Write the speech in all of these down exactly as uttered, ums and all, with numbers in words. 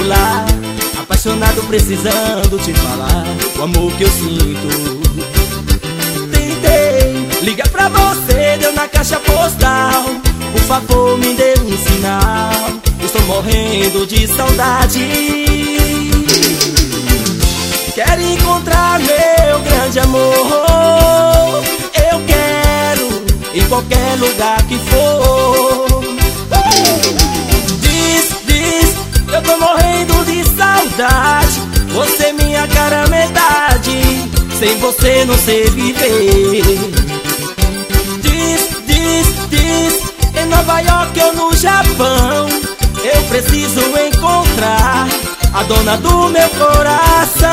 celular, apaixonado precisando te falar o amor que eu sinto. Tentei ligar pra você, deu na caixa postal. Por favor me dê um sinal, estou morrendo de saudade. Quero encontrar meu grande amor, eu quero em qualquer lugar que for. Diz, diz, eu tô morrendo de saudade. Você minha cara metade, sem você não sei viver. Diz, diz, diz, em Nova York ou no Japão, eu preciso encontrar a dona do meu coração.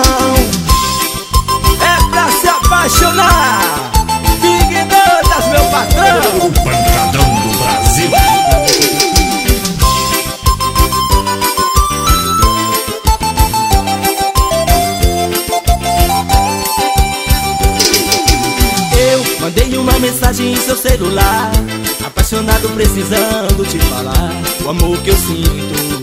É pra se apaixonar, Big Douglas, meu patrão. O pancadão do Brasil. Eu mandei uma mensagem em seu celular, apaixonado precisando te falar o amor que eu sinto.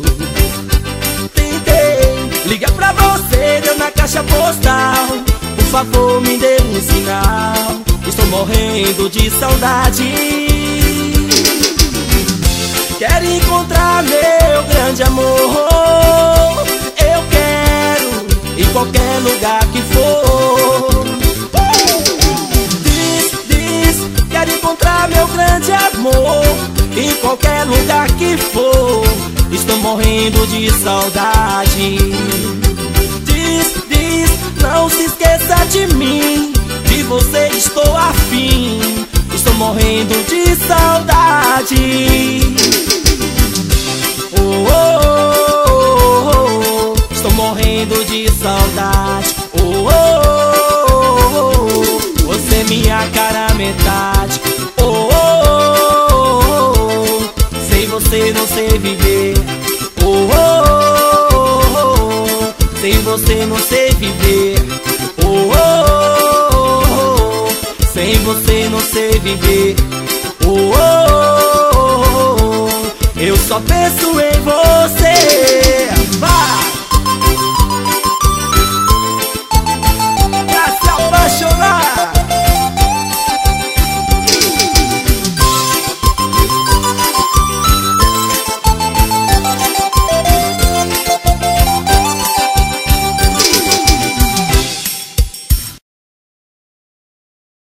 Liga pra você, deu na caixa postal. Por favor me dê um sinal, estou morrendo de saudade. Quero encontrar meu grande amor, eu quero em qualquer lugar que for. Diz, diz, quero encontrar meu grande amor em qualquer lugar que for. Estou morrendo de saudade. Diz, diz, não se esqueça de mim, de você estou afim. Estou morrendo de saudade. Oh, oh, oh, oh, estou morrendo de saudade. Oh, oh, oh, oh, você minha cara metade. Oh, oh, oh, oh, sem você não sei viver. Oh, oh, oh, oh, sem você não sei viver. Oh, oh, oh, oh, sem você não sei viver. Oh, oh, oh, oh, eu só penso em você. Vai! Pra se apaixonar.